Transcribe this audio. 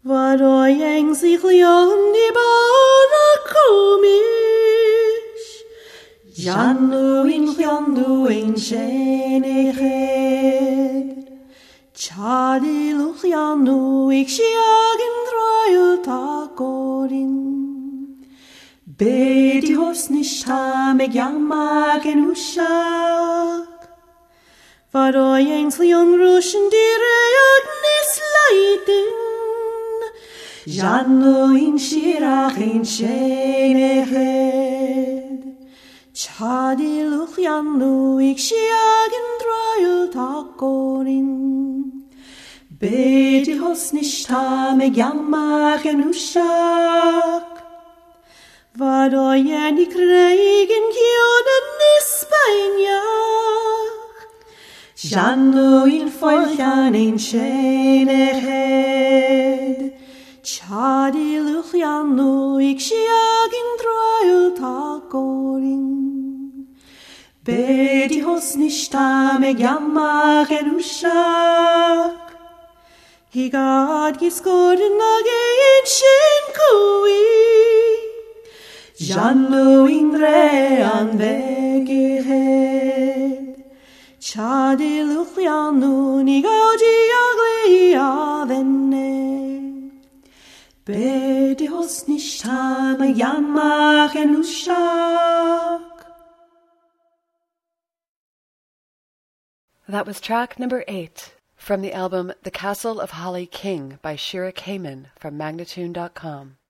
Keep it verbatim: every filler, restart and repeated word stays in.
Varoyeng sich lion di barakumish. Janu in chiondu in sheneched. Chadi luchianu ik shiagin droil takorin. Bedi hos nishta meg yamagen ushak. Varoyeng lion rushen direyag nisleiten. Janu in shirach in sheneched. Chadi luchianu ik shiagin droil takorin. Bedi hos nishta meg yamagen ushak. Vadoyen ik regen gionen nispainjach. Janu in folchan in sheneched. Chadi luchianu ik shiagin droil takorin. Bedi hos nishta meg yamagen ushak. Higad giskoren agein shinkui. Janu in rean vegehed. Chadi luchianu nigadi agli avene. Bedi hos nishta meg yamagen ushak. That was track number eight from the album The Castle of Holly King by Shira Kamen from Magnatune dot com.